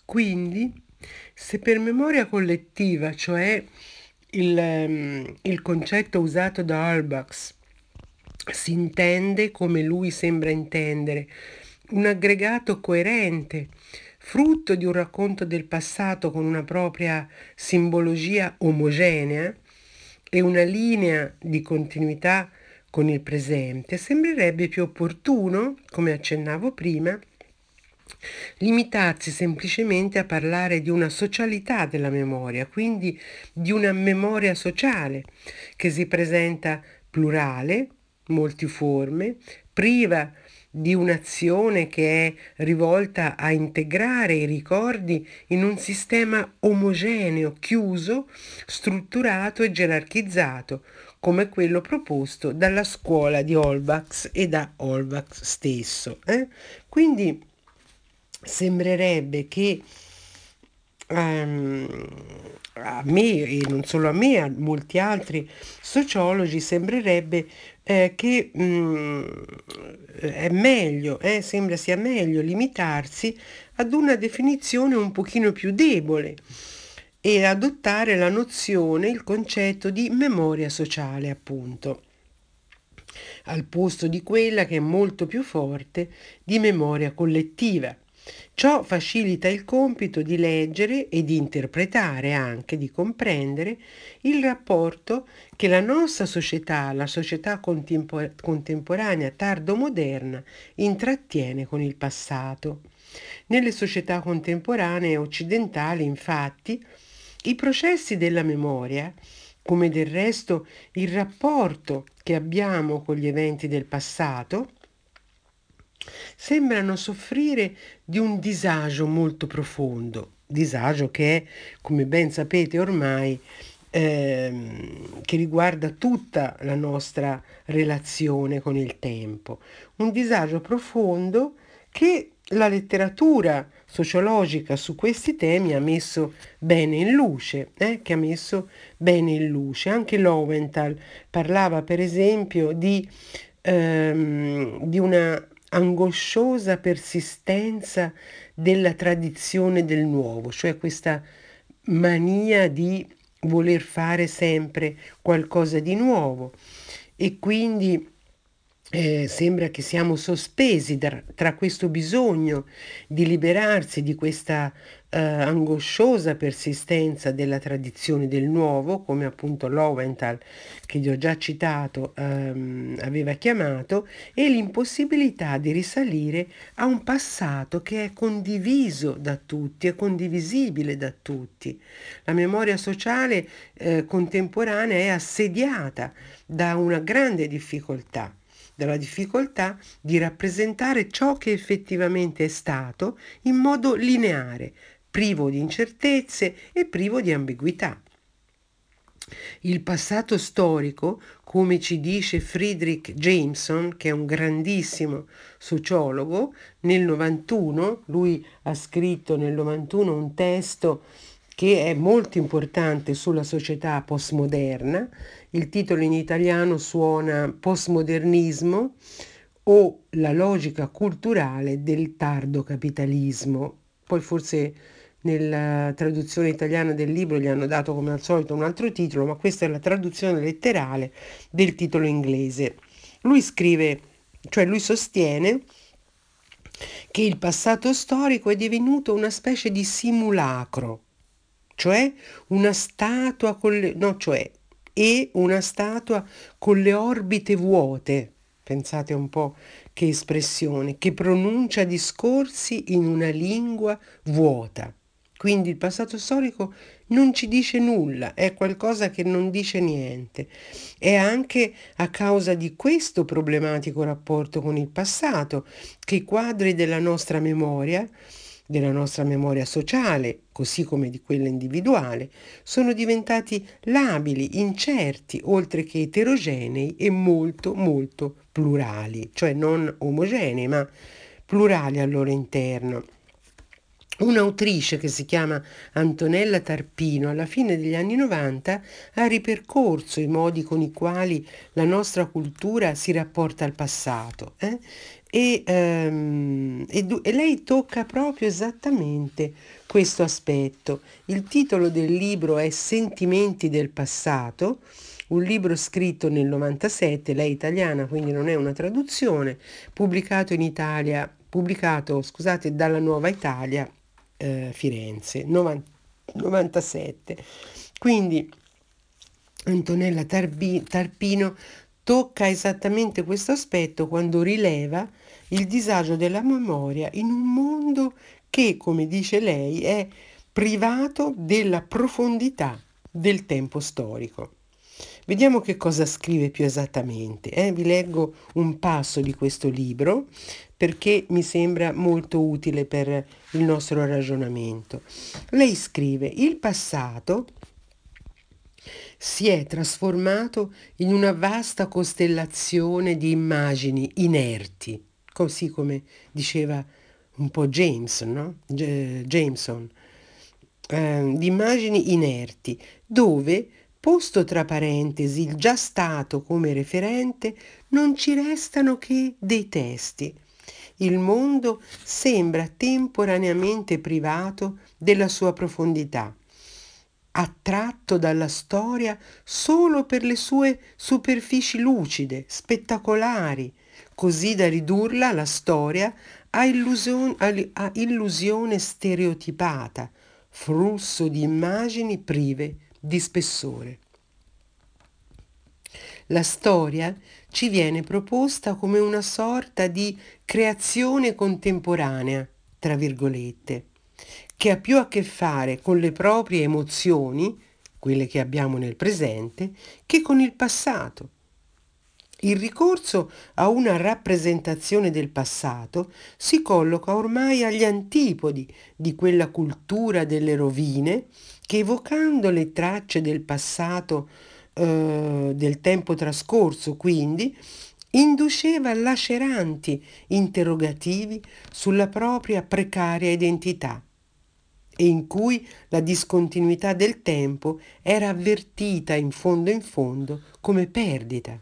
Quindi, se per memoria collettiva, cioè il concetto usato da Holbach, si intende, come lui sembra intendere, un aggregato coerente, frutto di un racconto del passato con una propria simbologia omogenea e una linea di continuità con il presente, sembrerebbe più opportuno, come accennavo prima, limitarsi semplicemente a parlare di una socialità della memoria, quindi di una memoria sociale che si presenta plurale, multiforme, priva di un'azione che è rivolta a integrare i ricordi in un sistema omogeneo, chiuso, strutturato e gerarchizzato, come quello proposto dalla scuola di Holbach e da Holbach stesso. Quindi sembrerebbe che ehm, a me, e non solo a me, a molti altri sociologi, sembrerebbe che è meglio, sembra sia meglio limitarsi ad una definizione un pochino più debole e adottare la nozione, il concetto di memoria sociale, appunto, al posto di quella che è molto più forte di memoria collettiva. Ciò facilita il compito di leggere e di interpretare, anche di comprendere il rapporto che la nostra società, la società contemporanea tardo-moderna, intrattiene con il passato. Nelle società contemporanee occidentali, infatti, i processi della memoria, come del resto il rapporto che abbiamo con gli eventi del passato, sembrano soffrire di un disagio molto profondo, disagio che è, come ben sapete ormai, che riguarda tutta la nostra relazione con il tempo. Un disagio profondo che la letteratura sociologica su questi temi ha messo bene in luce, che ha messo bene in luce. Anche Lowenthal parlava, per esempio, di una angosciosa persistenza della tradizione del nuovo, cioè questa mania di voler fare sempre qualcosa di nuovo e quindi sembra che siamo sospesi tra questo bisogno di liberarsi di questa angosciosa persistenza della tradizione del nuovo, come appunto Lowenthal, che vi ho già citato, aveva chiamato, e l'impossibilità di risalire a un passato che è condiviso da tutti, è condivisibile da tutti. La memoria sociale contemporanea è assediata da una grande difficoltà, dalla difficoltà di rappresentare ciò che effettivamente è stato in modo lineare, privo di incertezze e privo di ambiguità. Il passato storico, come ci dice Friedrich Jameson, che è un grandissimo sociologo, nel 91, lui ha scritto nel 91 un testo che è molto importante sulla società postmoderna. Il titolo in italiano suona Postmodernismo o la logica culturale del tardo capitalismo. Poi forse nella traduzione italiana del libro gli hanno dato come al solito un altro titolo, ma questa è la traduzione letterale del titolo inglese. Lui scrive, cioè lui sostiene che il passato storico è divenuto una specie di simulacro, cioè una statua con le, no, cioè, e una statua con le orbite vuote. Pensate un po' che espressione, che pronuncia discorsi in una lingua vuota. Quindi il passato storico non ci dice nulla, è qualcosa che non dice niente. È anche a causa di questo problematico rapporto con il passato che i quadri della nostra memoria sociale, così come di quella individuale, sono diventati labili, incerti, oltre che eterogenei e molto, molto plurali, cioè non omogenei, ma plurali al loro interno. Un'autrice che si chiama Antonella Tarpino, alla fine degli anni '90, ha ripercorso i modi con i quali la nostra cultura si rapporta al passato, e lei tocca proprio esattamente questo aspetto. Il titolo del libro è Sentimenti del passato, un libro scritto nel '97, lei è italiana, quindi non è una traduzione, pubblicato in Italia, pubblicato, scusate, dalla Nuova Italia, Firenze, 97. Quindi Antonella Tarpino tocca esattamente questo aspetto quando rileva il disagio della memoria in un mondo che, come dice lei, è privato della profondità del tempo storico. Vediamo che cosa scrive più esattamente. Vi leggo un passo di questo libro perché mi sembra molto utile per il nostro ragionamento. Lei scrive: il passato si è trasformato in una vasta costellazione di immagini inerti, così come diceva un po' Jameson, no? Jameson, di immagini inerti, dove, posto tra parentesi il già stato come referente, non ci restano che dei testi. Il mondo sembra temporaneamente privato della sua profondità, attratto dalla storia solo per le sue superfici lucide, spettacolari, così da ridurla la storia a illusione stereotipata, flusso di immagini prive di spessore. La storia ci viene proposta come una sorta di creazione contemporanea, tra virgolette, che ha più a che fare con le proprie emozioni, quelle che abbiamo nel presente, che con il passato. Il ricorso a una rappresentazione del passato si colloca ormai agli antipodi di quella cultura delle rovine che, evocando le tracce del passato, del tempo trascorso, quindi, induceva laceranti interrogativi sulla propria precaria identità, e in cui la discontinuità del tempo era avvertita in fondo come perdita.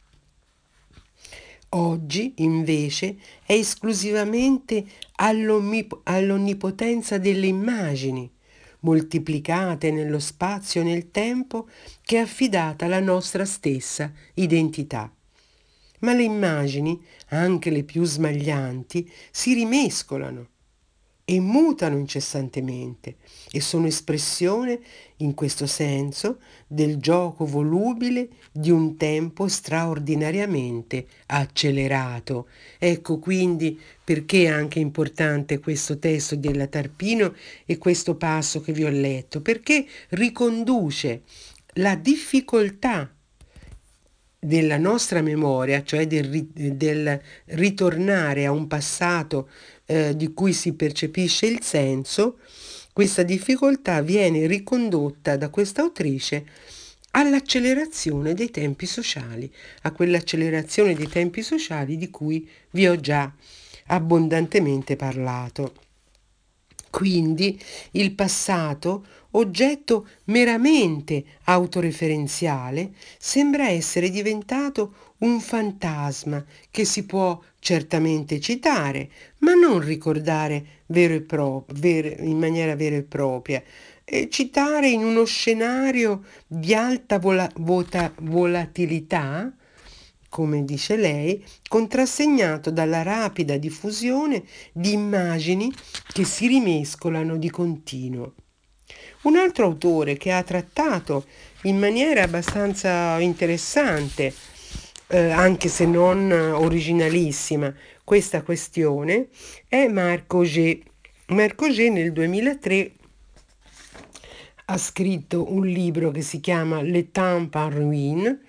Oggi, invece, è esclusivamente all'onnipotenza delle immagini, moltiplicate nello spazio e nel tempo, che è affidata la nostra stessa identità. Ma le immagini, anche le più smaglianti, si rimescolano e mutano incessantemente e sono espressione, in questo senso, del gioco volubile di un tempo straordinariamente accelerato. Ecco quindi perché è anche importante questo testo della Tarpino e questo passo che vi ho letto, perché riconduce la difficoltà della nostra memoria, cioè del ritornare a un passato di cui si percepisce il senso. Questa difficoltà viene ricondotta da questa autrice all'accelerazione dei tempi sociali, a quell'accelerazione dei tempi sociali di cui vi ho già abbondantemente parlato. Quindi il passato, oggetto meramente autoreferenziale, sembra essere diventato un fantasma che si può certamente citare, ma non ricordare in maniera vera e propria, e citare in uno scenario di alta volatilità, come dice lei, contrassegnato dalla rapida diffusione di immagini che si rimescolano di continuo. Un altro autore che ha trattato in maniera abbastanza interessante, anche se non originalissima, questa questione è Marc Augé. Marc Augé nel 2003 ha scritto un libro che si chiama Le Temps en ruine,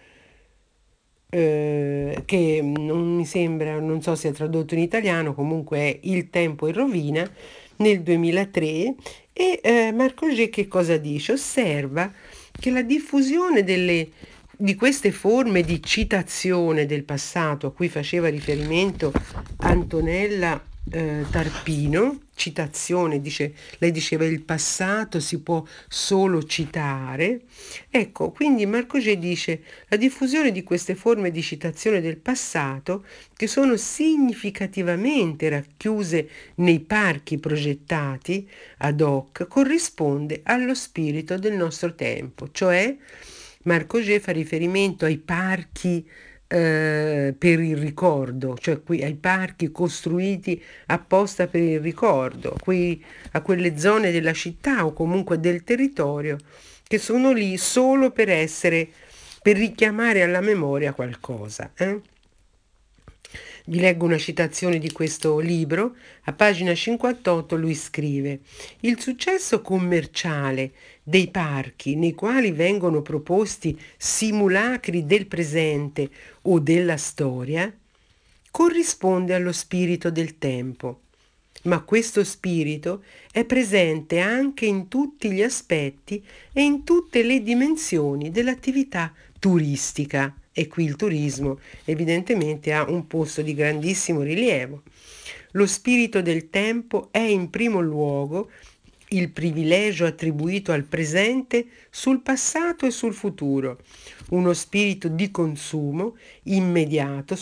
che non mi sembra, non so se è tradotto in italiano, comunque è Il tempo in rovina, nel 2003. E Marc Augé che cosa dice? Osserva che la diffusione di queste forme di citazione del passato a cui faceva riferimento Antonella Tarpino, citazione, dice, lei diceva il passato si può solo citare. Ecco, quindi Marco G dice la diffusione di queste forme di citazione del passato, che sono significativamente racchiuse nei parchi progettati ad hoc, corrisponde allo spirito del nostro tempo, cioè Marco G fa riferimento ai parchi per il ricordo, cioè ai parchi costruiti apposta per il ricordo, a quelle zone della città o comunque del territorio che sono lì solo per richiamare alla memoria qualcosa. Vi leggo una citazione di questo libro. A pagina 58 lui scrive: il successo commerciale dei parchi nei quali vengono proposti simulacri del presente o della storia corrisponde allo spirito del tempo. Ma questo spirito è presente anche in tutti gli aspetti e in tutte le dimensioni dell'attività turistica. E qui il turismo evidentemente ha un posto di grandissimo rilievo. Lo spirito del tempo è in primo luogo il privilegio attribuito al presente sul passato e sul futuro, uno spirito di consumo immediato,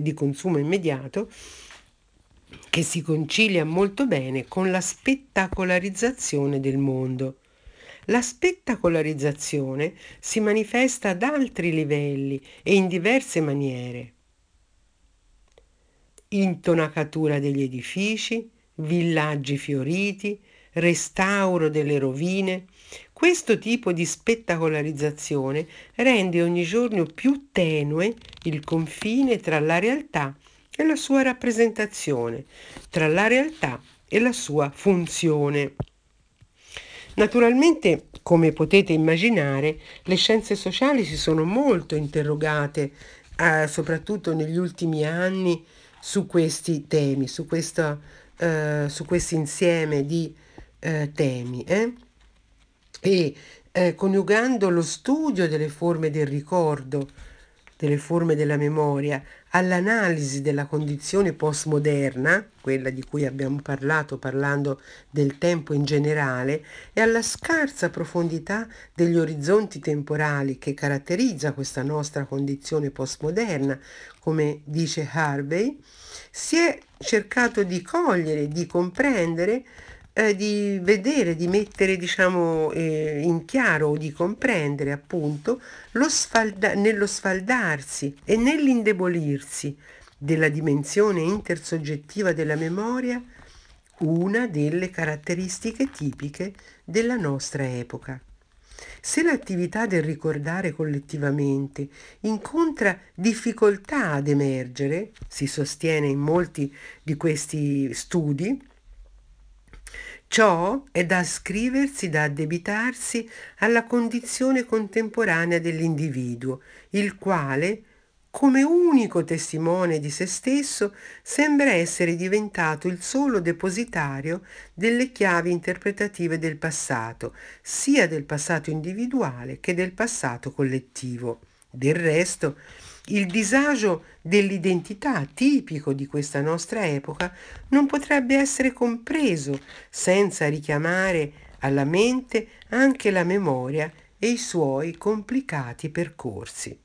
che si concilia molto bene con la spettacolarizzazione del mondo. La spettacolarizzazione si manifesta ad altri livelli e in diverse maniere. Intonacatura degli edifici, villaggi fioriti, restauro delle rovine. Questo tipo di spettacolarizzazione rende ogni giorno più tenue il confine tra la realtà e la sua rappresentazione, tra la realtà e la sua funzione. Naturalmente, come potete immaginare, le scienze sociali si sono molto interrogate, soprattutto negli ultimi anni, su questi temi, su questo insieme di temi. E coniugando lo studio delle forme del ricordo, delle forme della memoria, all'analisi della condizione postmoderna, quella di cui abbiamo parlato parlando del tempo in generale, e alla scarsa profondità degli orizzonti temporali che caratterizza questa nostra condizione postmoderna, come dice Harvey, si è cercato di cogliere, di comprendere, di vedere, di mettere, diciamo, in chiaro o di comprendere appunto nello sfaldarsi e nell'indebolirsi della dimensione intersoggettiva della memoria, una delle caratteristiche tipiche della nostra epoca. Se l'attività del ricordare collettivamente incontra difficoltà ad emergere, si sostiene in molti di questi studi, ciò è da ascriversi, da addebitarsi alla condizione contemporanea dell'individuo, il quale, come unico testimone di se stesso, sembra essere diventato il solo depositario delle chiavi interpretative del passato, sia del passato individuale che del passato collettivo. Del resto, il disagio dell'identità tipico di questa nostra epoca non potrebbe essere compreso senza richiamare alla mente anche la memoria e i suoi complicati percorsi.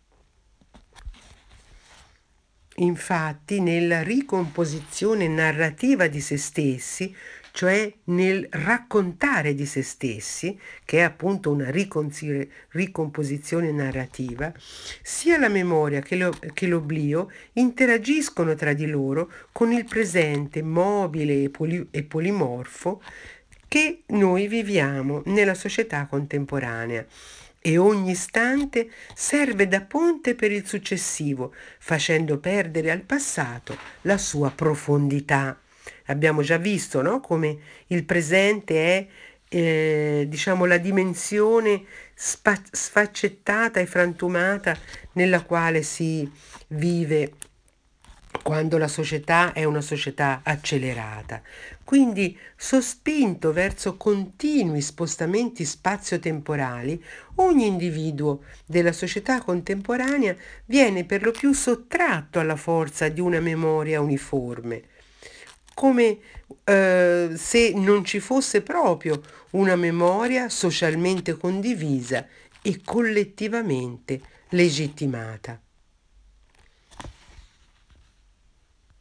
Infatti, nella ricomposizione narrativa di se stessi, cioè nel raccontare di se stessi, che è appunto una ricomposizione narrativa, sia la memoria che l'oblio interagiscono tra di loro con il presente mobile e polimorfo che noi viviamo nella società contemporanea. E ogni istante serve da ponte per il successivo, facendo perdere al passato la sua profondità. Abbiamo già visto, no? Come il presente è, diciamo, la dimensione sfaccettata e frantumata nella quale si vive quando la società è una società accelerata. Quindi, sospinto verso continui spostamenti spazio-temporali, ogni individuo della società contemporanea viene per lo più sottratto alla forza di una memoria uniforme. come se non ci fosse proprio una memoria socialmente condivisa e collettivamente legittimata.